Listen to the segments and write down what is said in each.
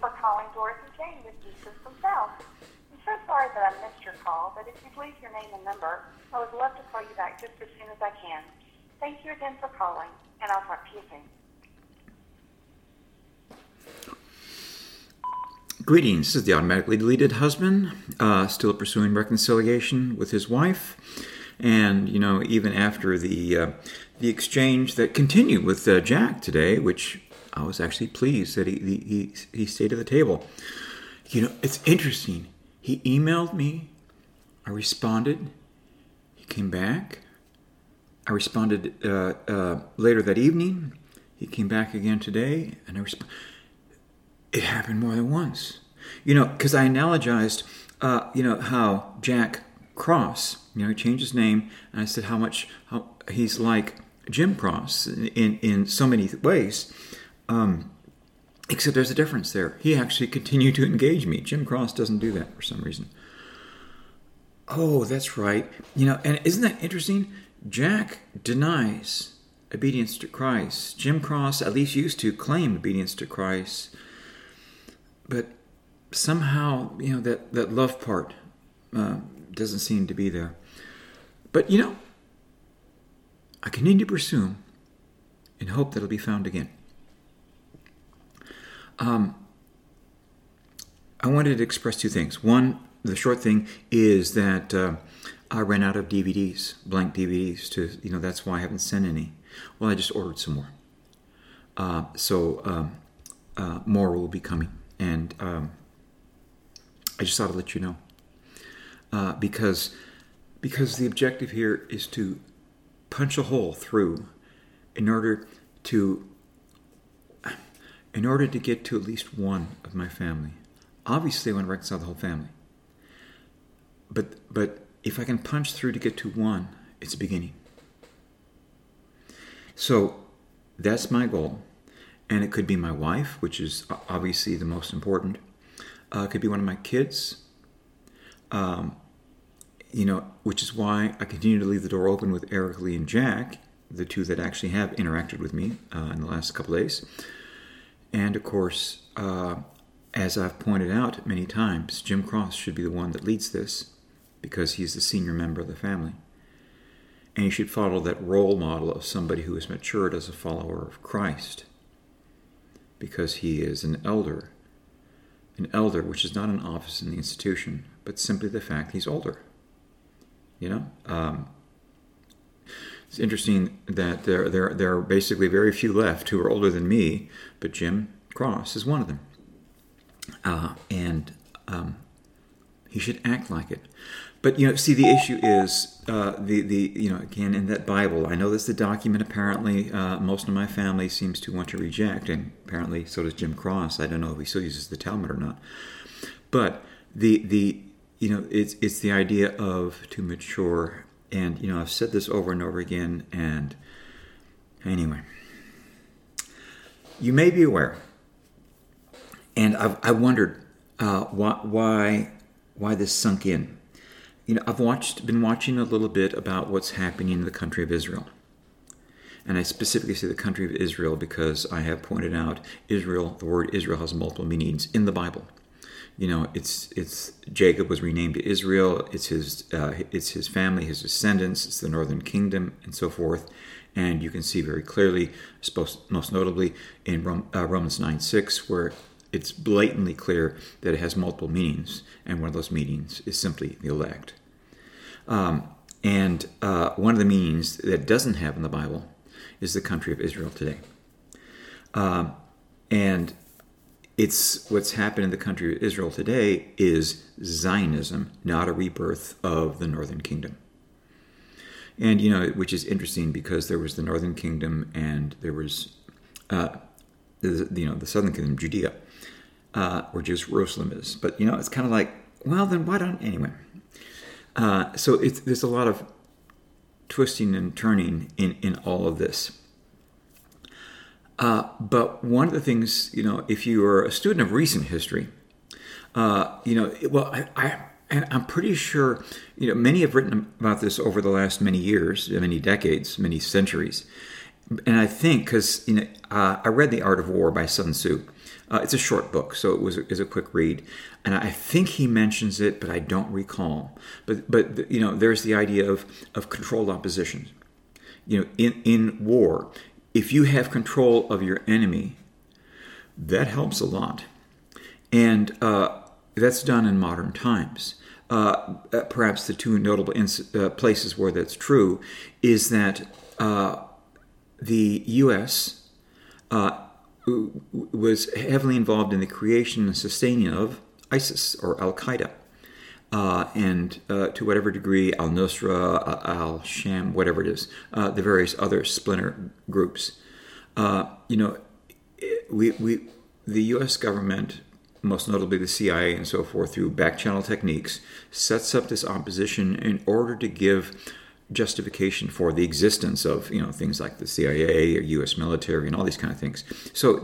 for calling Dorothy Jane with G-System South. I'm so sorry that I missed your call, but if you'd leave your name and number, I would love to call you back just as soon as I can. Thank you again for calling, and I'll talk to you soon. Greetings, this is the automatically deleted husband, still pursuing reconciliation with his wife. And, you know, even after the exchange that continued with Jack today, which I was actually pleased that he stayed at the table. You know, it's interesting. He emailed me. I responded. He came back. I responded later that evening. He came back again today, and I responded. It happened more than once. You know, because I analogized, how Jack Cross, he changed his name, and I said how he's like Jim Cross in so many ways, except there's a difference there. He actually continued to engage me. Jim Cross doesn't do that for some reason. Oh, that's right. And isn't that interesting? Jack denies obedience to Christ. Jim Cross at least used to claim obedience to Christ. But somehow, that love part doesn't seem to be there. But, I continue to pursue him and hope that it'll be found again. I wanted to express two things. One, the short thing is that I ran out of DVDs, blank DVDs, that's why I haven't sent any. Well, I just ordered some more. So more will be coming. And I just thought I'd let you know. Because the objective here is to punch a hole through in order to get to at least one of my family. Obviously, I want to reconcile the whole family. But if I can punch through to get to one, it's a beginning. So that's my goal. And it could be my wife, which is obviously the most important. It could be one of my kids. Which is why I continue to leave the door open with Eric Lee and Jack, the two that actually have interacted with me in the last couple of days. And of course, as I've pointed out many times, Jim Cross should be the one that leads this because he's the senior member of the family. And he should follow that role model of somebody who is matured as a follower of Christ because he is an elder. An elder, which is not an office in the institution, but simply the fact he's older. It's interesting that there are basically very few left who are older than me, but Jim Cross is one of them. And he should act like it. But, see, the issue is, again, in that Bible, I know that's the document apparently most of my family seems to want to reject, and apparently so does Jim Cross. I don't know if he still uses the Talmud or not. But it's the idea of to mature, and, I've said this over and over again, and anyway, you may be aware, and I wondered why this sunk in. I've been watching a little bit about what's happening in the country of Israel. And I specifically say the country of Israel because I have pointed out Israel, the word Israel has multiple meanings in the Bible. It's Jacob was renamed to Israel, it's his family, his descendants, it's the northern kingdom, and so forth. And you can see very clearly, most notably in Romans 9:6, where it's blatantly clear that it has multiple meanings, and one of those meanings is simply the elect. And one of the meanings that it doesn't have in the Bible is the country of Israel today. And it's what's happened in the country of Israel today is Zionism, not a rebirth of the northern kingdom. And, which is interesting because there was the northern kingdom and there was, the southern kingdom, Judea. Where Jerusalem is. But, it's kind of like, well, then why don't... Anyway. So there's a lot of twisting and turning in all of this. But one of the things, if you are a student of recent history, and I'm pretty sure, many have written about this over the last many years, many decades, many centuries. And I think because I read The Art of War by Sun Tzu. It's a short book, so it was a quick read, and I think he mentions it, but I don't recall. But there's the idea of controlled opposition. In war, if you have control of your enemy, that helps a lot, and that's done in modern times. Perhaps the two notable places where that's true is that the U.S. Was heavily involved in the creation and sustaining of ISIS or Al-Qaeda, and to whatever degree Al-Nusra, Al-Sham, whatever it is, the various other splinter groups. The U.S. government, most notably the CIA and so forth, through back-channel techniques, sets up this opposition in order to give justification for the existence of things like the CIA or U.S. military and all these kind of things. So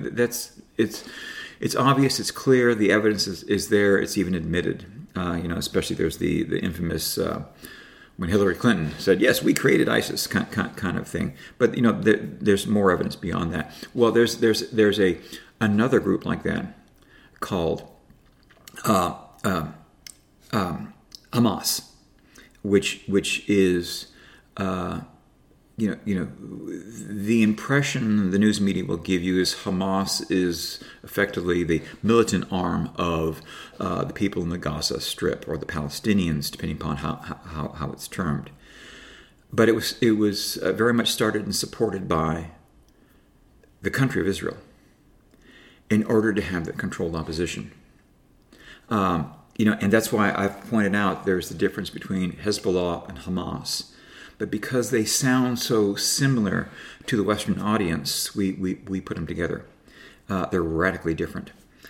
it's obvious, it's clear, the evidence is there, it's even admitted. Especially there's the infamous when Hillary Clinton said, "Yes, we created ISIS," kind of thing. But there's more evidence beyond that. Well, there's another group like that called Hamas. Which is, the impression the news media will give you is Hamas is effectively the militant arm of the people in the Gaza Strip or the Palestinians, depending upon how it's termed. But it was very much started and supported by the country of Israel in order to have that controlled opposition. And that's why I've pointed out there's the difference between Hezbollah and Hamas. But because they sound so similar to the Western audience, we put them together. They're radically different.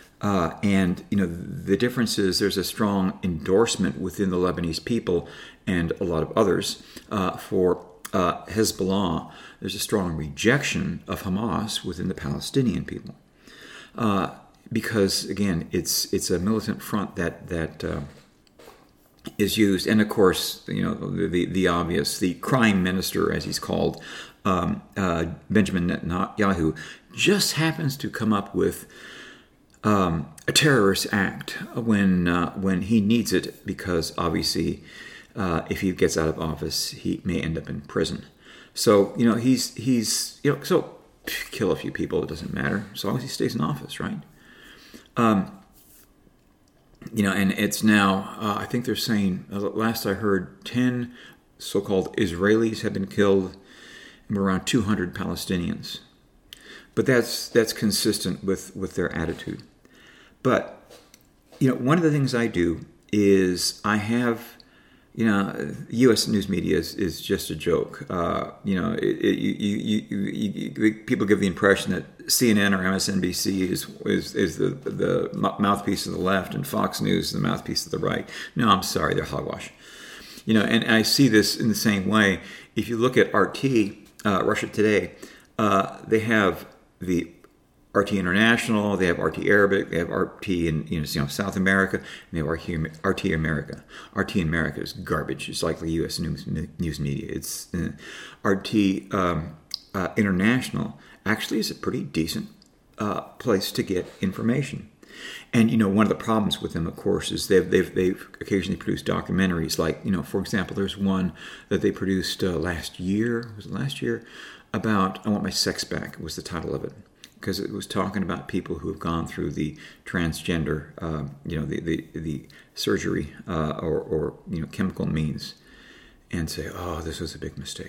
The difference is there's a strong endorsement within the Lebanese people and a lot of others for Hezbollah. There's a strong rejection of Hamas within the Palestinian people. Because again, it's a militant front that is used, and of course, the obvious, the crime minister, as he's called, Benjamin Netanyahu, just happens to come up with a terrorist act when he needs it, because obviously, if he gets out of office, he may end up in prison. So he's so kill a few people, it doesn't matter, as long as he stays in office, right? And it's now, I think they're saying, last I heard, 10 so-called Israelis have been killed and around 200 Palestinians. But that's consistent with their attitude. But, one of the things I do is I have, U.S. news media is just a joke. People give the impression that CNN or MSNBC is the mouthpiece of the left and Fox News is the mouthpiece of the right. No, I'm sorry, they're hogwash. And I see this in the same way. If you look at RT, Russia Today, they have the RT International, they have RT Arabic, they have RT in South America, and they have RT America. RT America is garbage. It's like the U.S. news media. It's RT International actually is a pretty decent place to get information. And one of the problems with them, of course, is they've occasionally produced documentaries. Like for example, there's one that they produced last year. Was it last year? About "I Want My Sex Back" was the title of it. Because it was talking about people who have gone through the transgender, the surgery or chemical means, and say, "Oh, this was a big mistake."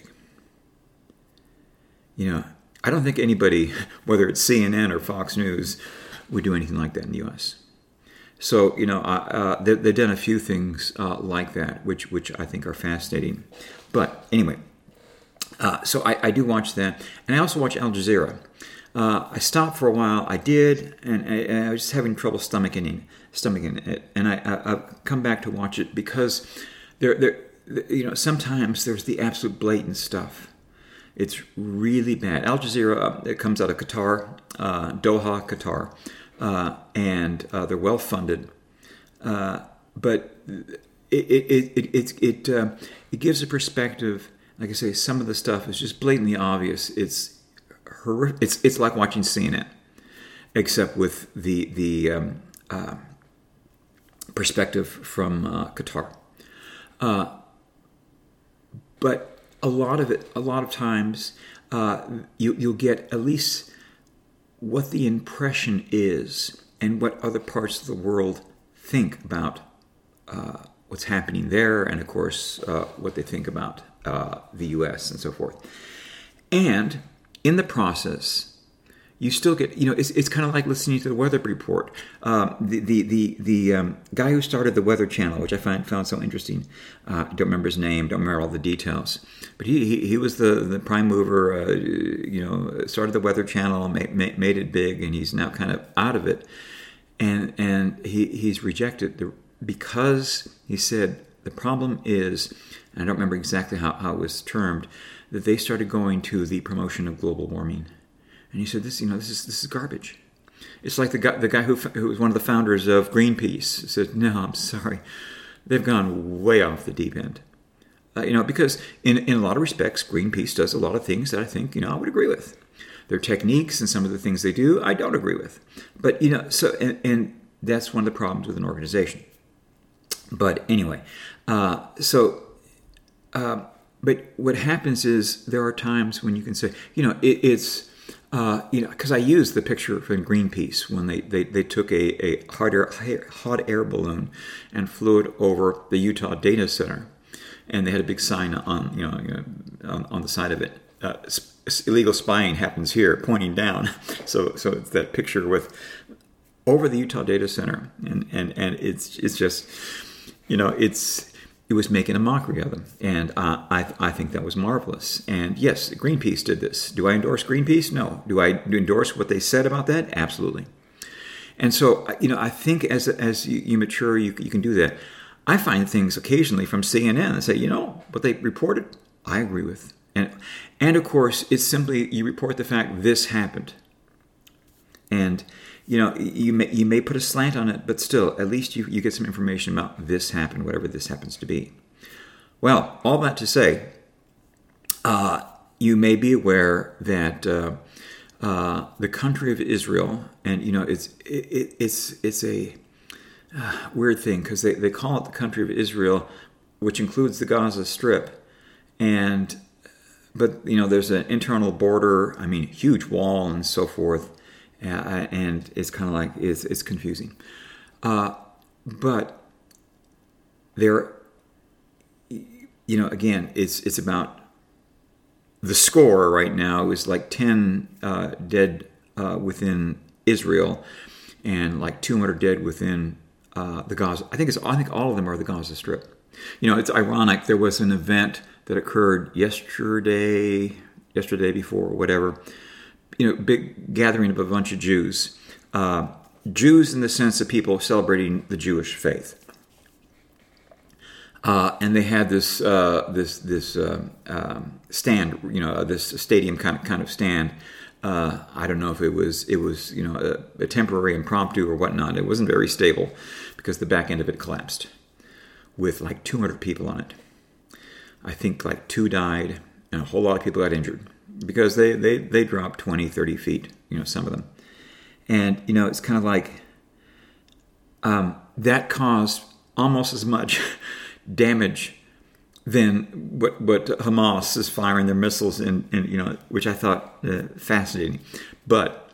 I don't think anybody, whether it's CNN or Fox News, would do anything like that in the U.S. So they've done a few things like that, which I think are fascinating. But anyway, so I do watch that, and I also watch Al Jazeera. I stopped for a while. I did, and I was just having trouble stomaching it. And I've come back to watch it because sometimes there's the absolute blatant stuff. It's really bad. Al Jazeera, it comes out of Qatar, Doha, Qatar, and they're well funded. But it gives a perspective like I say, some of the stuff is just blatantly obvious. It's horrific. It's like watching CNN, except with the perspective from Qatar. But a lot of times, you'll get at least what the impression is and what other parts of the world think about what's happening there, and of course, what they think about the U.S. and so forth. And in the process, you still get, it's kind of like listening to the weather report. The guy who started the Weather Channel, which I found so interesting, don't remember his name, don't remember all the details, but he was the prime mover. Started the Weather Channel, made it big, and he's now kind of out of it, and he's rejected because he said the problem is, and I don't remember exactly how it was termed, that they started going to the promotion of global warming. And he said, "This is garbage." It's like the guy who was one of the founders of Greenpeace said, "No, I'm sorry, they've gone way off the deep end." Because in a lot of respects, Greenpeace does a lot of things that I think I would agree with. Their techniques and some of the things they do, I don't agree with. But and that's one of the problems with an organization. But anyway, but what happens is there are times when you can say, it's. Because I used the picture from Greenpeace when they took a hot air balloon and flew it over the Utah data center, and they had a big sign on the side of it. Illegal spying happens here, pointing down. So it's that picture with over the Utah data center, and it's just it was making a mockery of them, and I think that was marvelous. And yes, Greenpeace did this. Do I endorse Greenpeace? No. Do I endorse what they said about that? Absolutely. And so, I think as you mature, you can do that. I find things occasionally from CNN and say, what they reported, I agree with. And of course, it's simply you report the fact this happened. And you may put a slant on it, but still, at least you get some information about this happened, whatever this happens to be. Well, all that to say, you may be aware that the country of Israel, and it's a weird thing because they call it the country of Israel, which includes the Gaza Strip, but there's an internal border, huge wall and so forth. And it's kind of like it's confusing, but there, again, it's about the score right now is like 10 dead within Israel, and like 200 dead within the Gaza. I think all of them are the Gaza Strip. It's ironic. There was an event that occurred yesterday before, whatever. Big gathering of a bunch of Jews. Jews in the sense of people celebrating the Jewish faith. And they had this stand, this stadium kind of stand. I don't know if it was a temporary impromptu or whatnot. It wasn't very stable because the back end of it collapsed with like 200 people on it. I think like 2 died and a whole lot of people got injured. Because they dropped 20, 30 feet, some of them. And, it's kind of like that caused almost as much damage than what Hamas is firing their missiles in, which I thought fascinating. But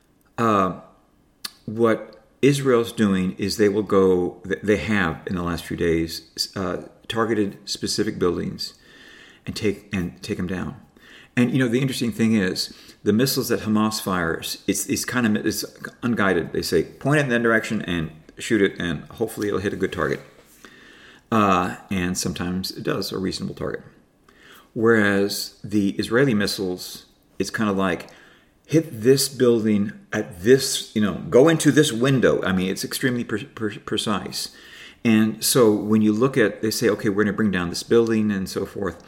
what Israel's doing is they have in the last few days targeted specific buildings and take them down. And the interesting thing is the missiles that Hamas fires, it's unguided. They say point it in that direction and shoot it, and hopefully it'll hit a good target. And sometimes it does, a reasonable target. Whereas the Israeli missiles, it's kind of like hit this building at this, go into this window. It's extremely precise. And so when you look at, they say, okay, we're going to bring down this building and so forth.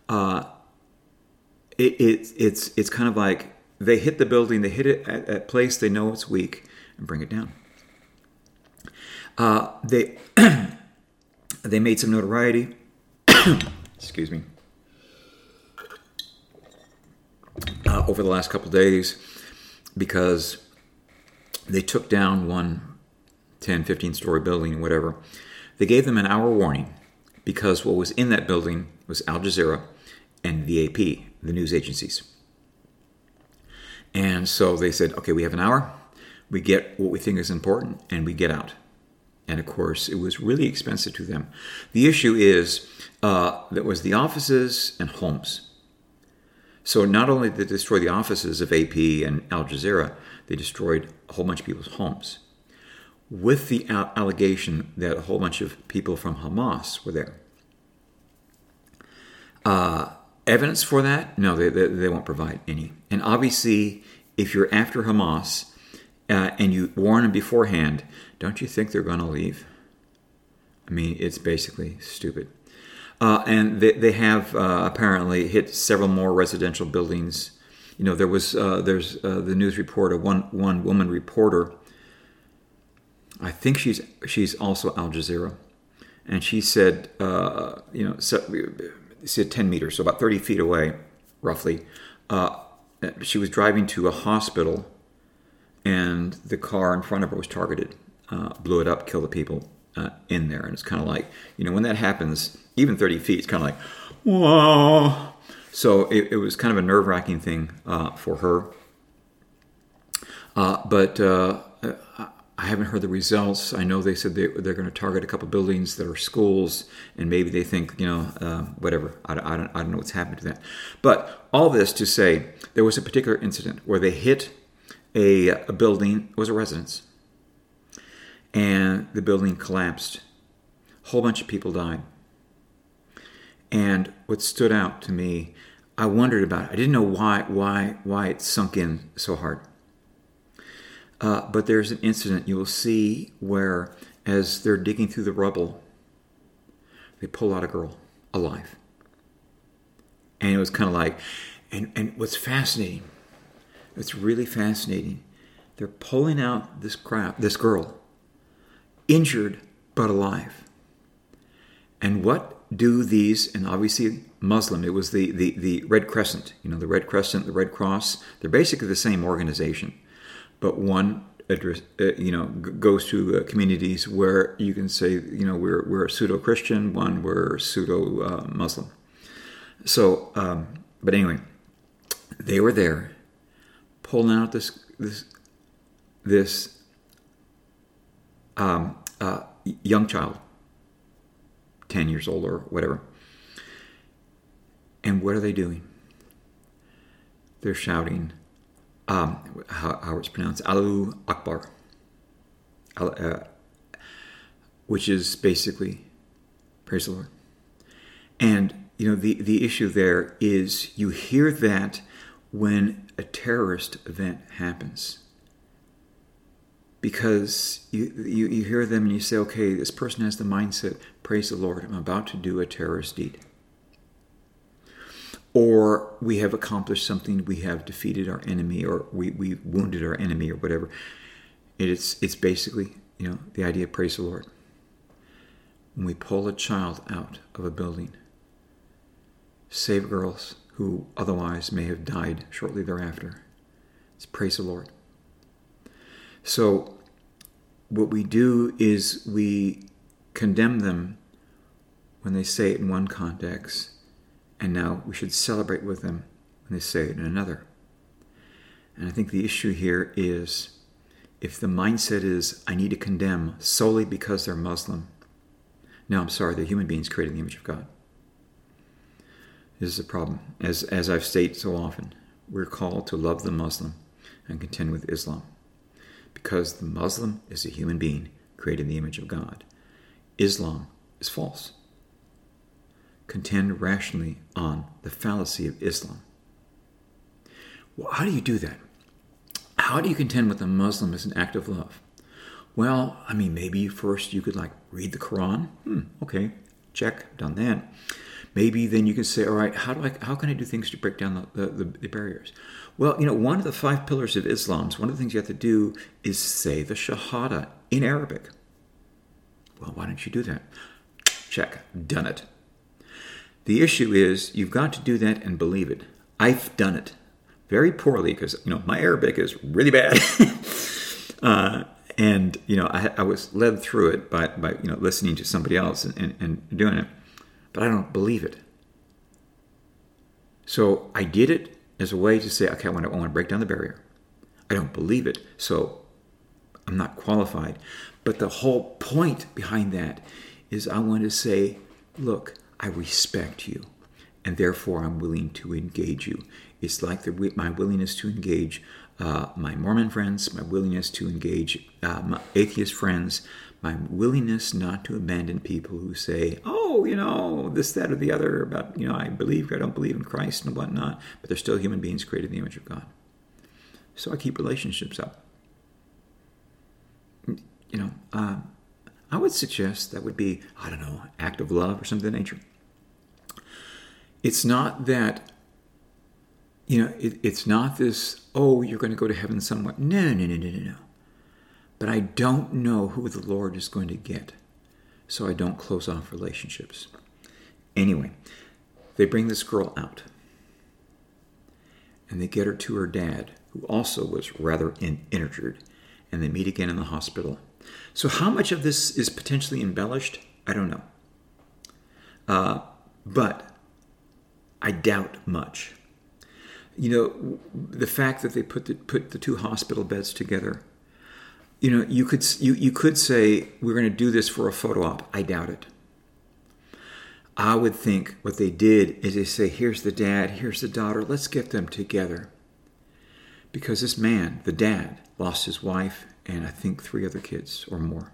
It's kind of like they hit the building, they hit it at a place they know it's weak, and bring it down. They made some notoriety. Excuse me. over the last couple of days because they took down one 10, 15-story building, whatever. They gave them an hour warning because what was in that building was Al Jazeera and the AP, the news agencies. And so they said, okay, we have an hour. We get what we think is important, and we get out. And of course, it was really expensive to them. The issue is that was the offices and homes. So not only did they destroy the offices of AP and Al Jazeera, they destroyed a whole bunch of people's homes. With the allegation that a whole bunch of people from Hamas were there. Evidence for that? No, they won't provide any. And obviously, if you're after Hamas and you warn them beforehand, don't you think they're going to leave? I mean, it's basically stupid. And they have apparently hit several more residential buildings. You know, there's the news report of one woman reporter. I think she's also Al Jazeera, and she said, she said 10 meters, so about 30 feet away, roughly. She was driving to a hospital, and the car in front of her was targeted, blew it up, killed the people in there. And it's kind of like, when that happens, even 30 feet, it's kind of like, whoa. So it was kind of a nerve-wracking thing for her. But I haven't heard the results. I know they said they're going to target a couple buildings that are schools, and maybe they think, whatever. I don't know what's happened to that. But all this to say, there was a particular incident where they hit a building. It was a residence, and the building collapsed. A whole bunch of people died. And what stood out to me, I wondered about it. I didn't know why it sunk in so hard. But there's an incident you will see where, as they're digging through the rubble, they pull out a girl alive. And it was kind of like, and what's fascinating, it's really fascinating, they're pulling out this girl, injured but alive. And what do these, and obviously Muslim, it was the Red Crescent, the Red Crescent, the Red Cross, they're basically the same organization. But one, goes to communities where you can say, we're a pseudo-Christian, one we're pseudo-Muslim. So, but anyway, they were there, pulling out this young child, 10 years old or whatever. And what are they doing? They're shouting, how it's pronounced, Allahu Akbar, which is basically praise the Lord. And the issue there is you hear that when a terrorist event happens, because you hear them and you say, okay, this person has the mindset, praise the Lord, I'm about to do a terrorist deed. Or we have accomplished something, we have defeated our enemy, or we wounded our enemy, or whatever. It's basically, the idea of praise the Lord. When we pull a child out of a building, save girls who otherwise may have died shortly thereafter, it's praise the Lord. So what we do is we condemn them when they say it in one context, and now we should celebrate with them when they say it in another. And I think the issue here is, if the mindset is, I need to condemn solely because they're Muslim. No, I'm sorry, they're human beings created in the image of God. This is a problem. As I've stated so often, we're called to love the Muslim and contend with Islam. Because the Muslim is a human being created in the image of God. Islam is false. Contend rationally on the fallacy of Islam. Well, how do you do that? How do you contend with a Muslim as an act of love? Well, maybe first you could read the Quran. Okay, check, done that. Maybe then you can say, all right, how can I do things to break down the barriers? Well, one of the 5 pillars of Islam, one of the things you have to do is say the Shahada in Arabic. Well, why don't you do that? Check, done it. The issue is you've got to do that and believe it. I've done it. very poorly because, my Arabic is really bad. And, I was led through it by listening to somebody else and doing it. But I don't believe it. So I did it as a way to say, okay, I want to break down the barrier. I don't believe it, so I'm not qualified. But the whole point behind that is I want to say, look, I respect you, and therefore I'm willing to engage you. It's like my willingness to engage my Mormon friends, my willingness to engage my atheist friends, my willingness not to abandon people who say, this, that, or the other about, I believe, I don't believe in Christ and whatnot, but they're still human beings created in the image of God. So I keep relationships up. I would suggest that would be, act of love or something of that nature. It's not that, it's not this, you're going to go to heaven somewhat. No. But I don't know who the Lord is going to get, so I don't close off relationships. Anyway, they bring this girl out, and they get her to her dad, who also was rather injured, and they meet again in the hospital. So how much of this is potentially embellished? I don't know. But I doubt much. The fact that they put the two hospital beds together, you could say, we're going to do this for a photo op. I doubt it. I would think what they did is they say, here's the dad, here's the daughter, let's get them together. Because this man, the dad, lost his wife and I think 3 other kids or more.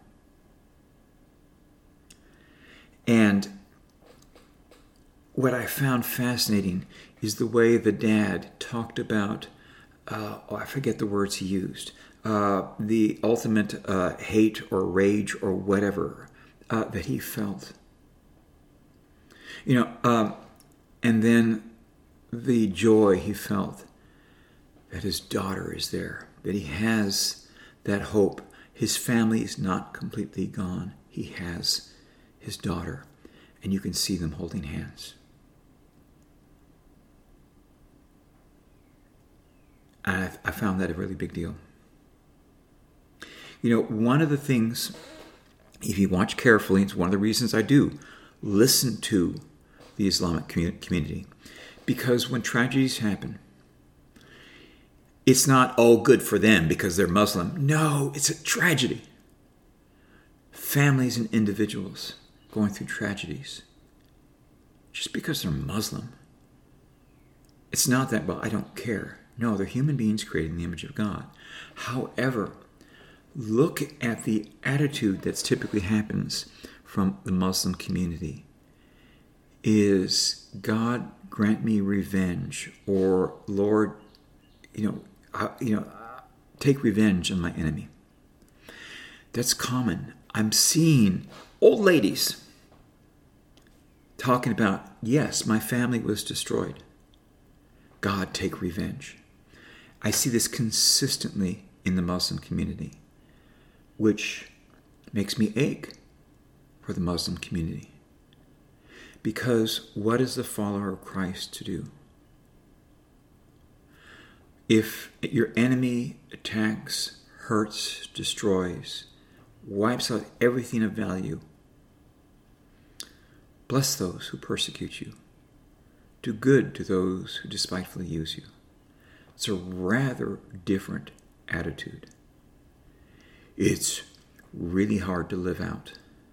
And what I found fascinating is the way the dad talked about, I forget the words he used, the ultimate hate or rage or whatever that he felt. And then the joy he felt that his daughter is there, that he has that hope. His family is not completely gone. He has his daughter, and you can see them holding hands. And I found that a really big deal. One of the things, if you watch carefully, it's one of the reasons I do listen to the Islamic community. Because when tragedies happen, it's not all good for them because they're Muslim. No, it's a tragedy. Families and individuals going through tragedies just because they're Muslim. It's not that, I don't care. No, they're human beings created in the image of God. However, look at the attitude that's typically happens from the Muslim community. Is God grant me revenge, or Lord, take revenge on my enemy. That's common. I'm seeing old ladies talking about, yes, my family was destroyed. God, take revenge. I see this consistently in the Muslim community, which makes me ache for the Muslim community. Because what is the follower of Christ to do? If your enemy attacks, hurts, destroys, wipes out everything of value, bless those who persecute you. Do good to those who despitefully use you. It's a rather different attitude. It's really hard to live out.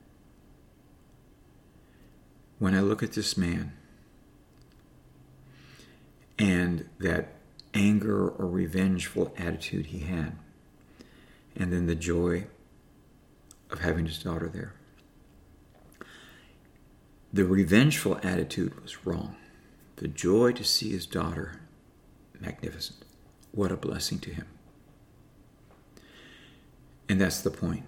When I look at this man and that anger or revengeful attitude he had, and then the joy of having his daughter there. The revengeful attitude was wrong. The joy to see his daughter, magnificent. What a blessing to him. And that's the point.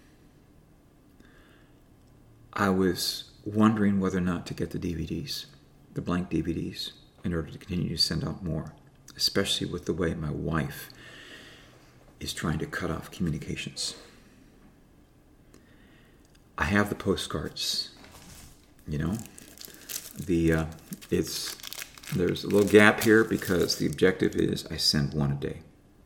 I was wondering whether or not to get the DVDs, the blank DVDs, in order to continue to send out more, especially with the way my wife is trying to cut off communications. I have the postcards, it's there's a little gap here because the objective is I send one a day.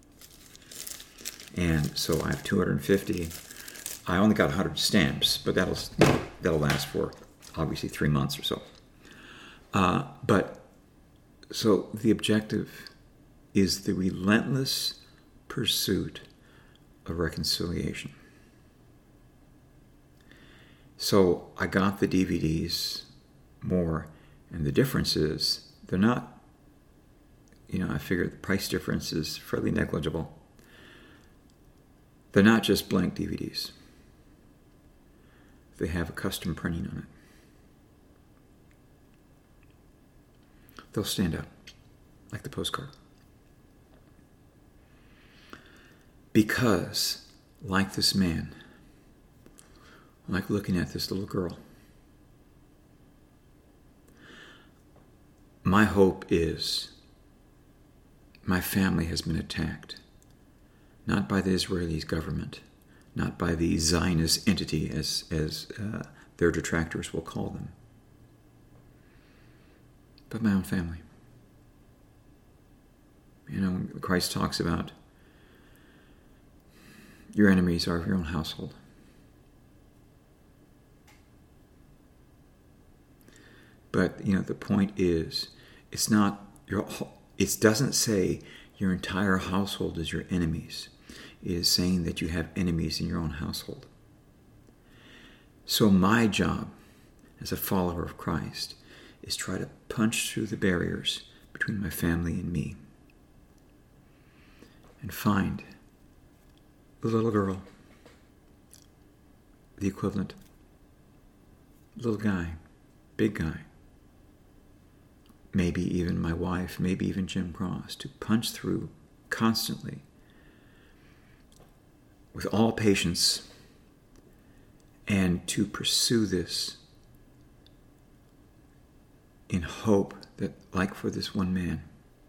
And so I have 250. I only got 100 stamps, but that'll last for obviously 3 months or so. But so the objective is the relentless pursuit of reconciliation. So I got the DVDs more, and the difference is they're not, I figure the price difference is fairly negligible. They're not just blank DVDs. They have a custom printing on it. They'll stand out, like the postcard. Because, like this man, like looking at this little girl, my hope is my family has been attacked, not by the Israeli government, not by the Zionist entity, as their detractors will call them, but my own family. Christ talks about your enemies are of your own household. But, the point is, it doesn't say your entire household is your enemies. It is saying that you have enemies in your own household. So my job as a follower of Christ is try to punch through the barriers between my family and me and find the little girl, the equivalent, little guy, big guy, maybe even my wife, maybe even Jim Cross, to punch through constantly with all patience and to pursue this in hope that, like for this one man,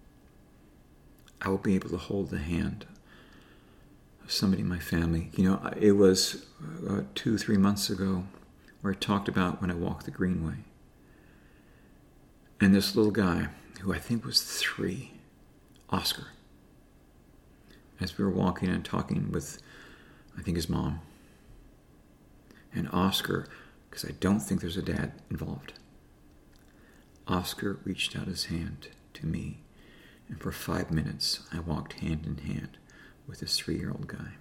I will be able to hold the hand of somebody in my family. It was 2-3 months ago where I talked about when I walked the Greenway. And this little guy, who I think was 3, Oscar, as we were walking and talking with, I think, his mom. And Oscar, because I don't think there's a dad involved, Oscar reached out his hand to me, and for 5 minutes I walked hand in hand with this 3-year-old guy.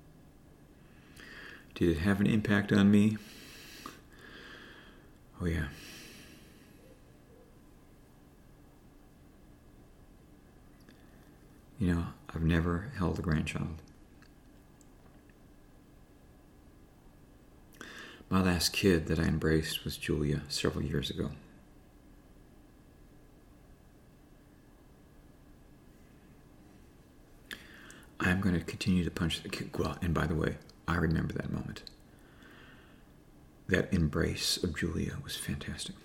Did it have an impact on me? Oh yeah. I've never held a grandchild. My last kid that I embraced was Julia several years ago. I'm going to continue to punch the kid. Well, and by the way, I remember that moment. That embrace of Julia was fantastic.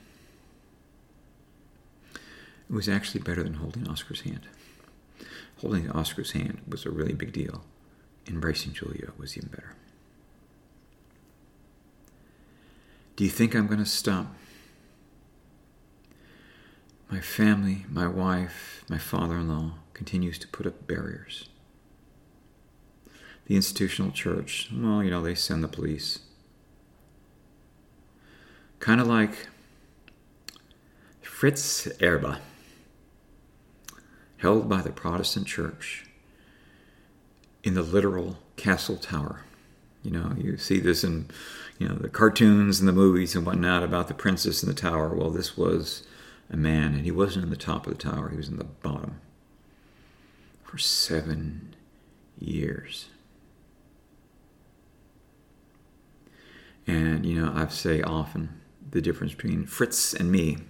It was actually better than holding Oscar's hand. Holding Oscar's hand was a really big deal. Embracing Julia was even better. Do you think I'm going to stop? My family, my wife, my father-in-law continues to put up barriers. The institutional church, they send the police. Kind of like Fritz Erba, held by the Protestant church in the literal castle tower. You see this in, the cartoons and the movies and whatnot about the princess in the tower. Well, this was a man, and he wasn't in the top of the tower. He was in the bottom for 7 years. And, I say often the difference between Fritz and me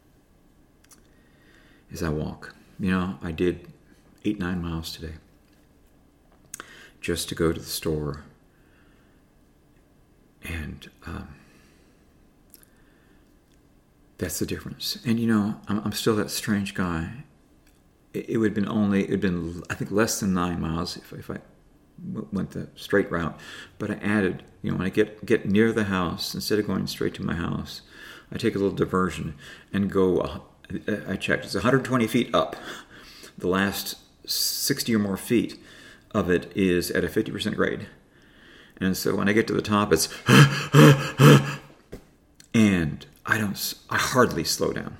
is I walk. I did 8-9 miles today just to go to the store. And that's the difference. And, I'm still that strange guy. It would have been, I think, less than 9 miles if I went the straight route. But I added, when I get near the house, instead of going straight to my house, I take a little diversion and go I checked. It's 120 feet up. The last 60 or more feet of it is at a 50% grade. And so when I get to the top, it's and I hardly slow down.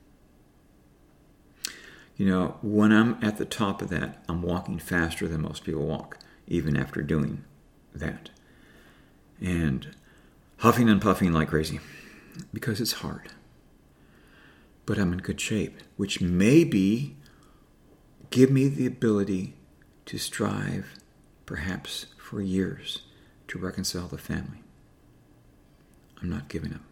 When I'm at the top of that, I'm walking faster than most people walk, even after doing that. And huffing and puffing like crazy, because it's hard. But I'm in good shape, which maybe give me the ability to strive, perhaps for years, to reconcile the family. I'm not giving up.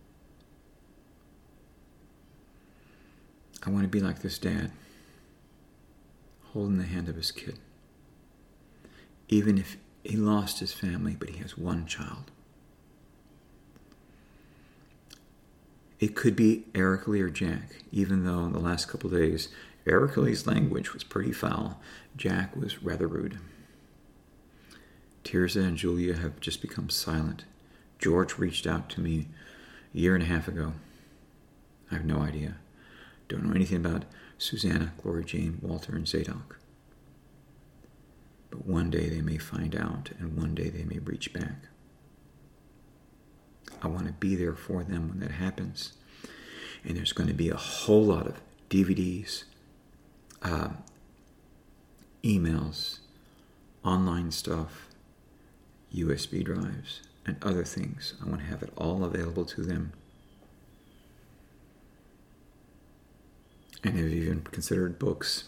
I want to be like this dad, holding the hand of his kid. Even if he lost his family, but he has one child. It could be Eric Lee or Jack, even though in the last couple of days, Eric Lee's language was pretty foul. Jack was rather rude. Tirza and Julia have just become silent. George reached out to me a year and a half ago. I have no idea. Don't know anything about Susanna, Gloria Jane, Walter, and Zadok. But one day they may find out, and one day they may reach back. I want to be there for them when that happens. And there's going to be a whole lot of DVDs, emails, online stuff, USB drives, and other things. I want to have it all available to them. And I've even considered books.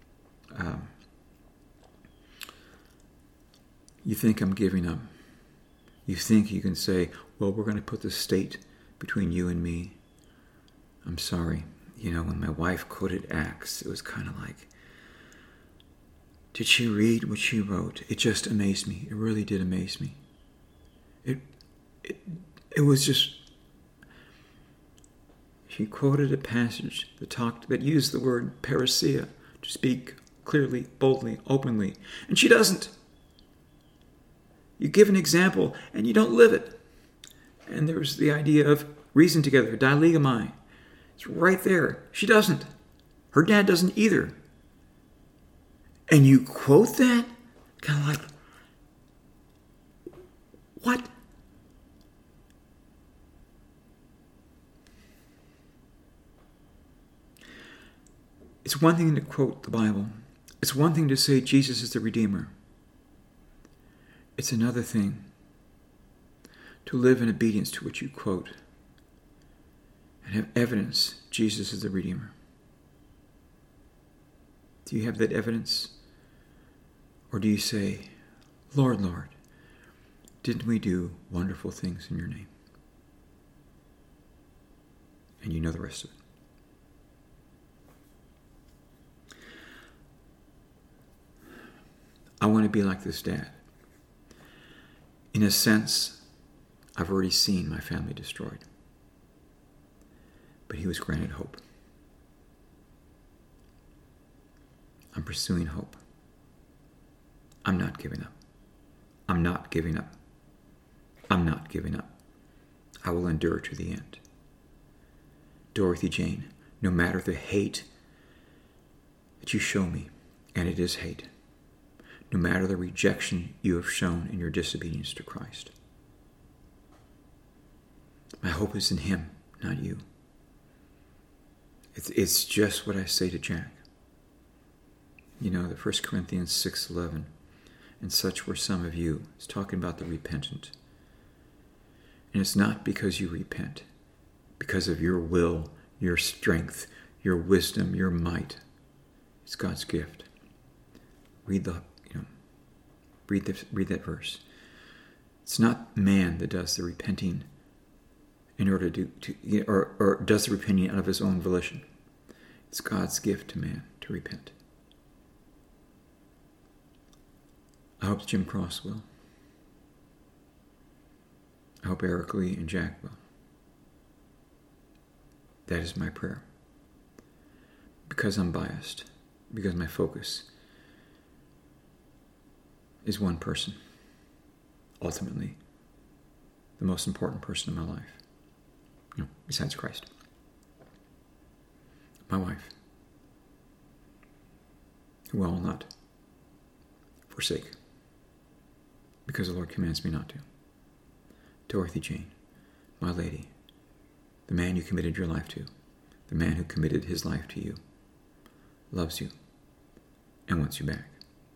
You think I'm giving up. You think you can say, well, we're going to put the state between you and me. I'm sorry. When my wife quoted Acts, it was kind of like, did she read what she wrote? It just amazed me. It really did amaze me. It was just, she quoted a passage that used the word parousia, to speak clearly, boldly, openly. And she doesn't. You give an example and you don't live it. And there's the idea of reason together, dilegamai. It's right there. She doesn't. Her dad doesn't either. And you quote that? Kind of like, what? It's one thing to quote the Bible. It's one thing to say Jesus is the Redeemer. It's another thing to live in obedience to what you quote and have evidence Jesus is the Redeemer. Do you have that evidence? Or do you say, Lord, Lord, didn't we do wonderful things in your name? And you know the rest of it. I want to be like this dad. In a sense, I've already seen my family destroyed. But he was granted hope. I'm pursuing hope. I'm not giving up. I'm not giving up. I'm not giving up. I will endure to the end. Dorothy Jane, no matter the hate that you show me, and it is hate, no matter the rejection you have shown in your disobedience to Christ, my hope is in him, not you. It's just what I say to Jack. The 1 Corinthians 6:11, and such were some of you. It's talking about the repentant. And it's not because you repent, because of your will, your strength, your wisdom, your might. It's God's gift. Read that verse. It's not man that does the repenting in order or does the repenting out of his own volition. It's God's gift to man to repent. I hope Jim Cross will. I hope Eric Lee and Jack will. That is my prayer. Because I'm biased. Because my focus is one person. Ultimately, the most important person in my life. Besides Christ. my wife, who I will not forsake, because the Lord commands me not to. Dorothy Jane, my lady, the man you committed your life to, the man who committed his life to you, loves you and wants you back.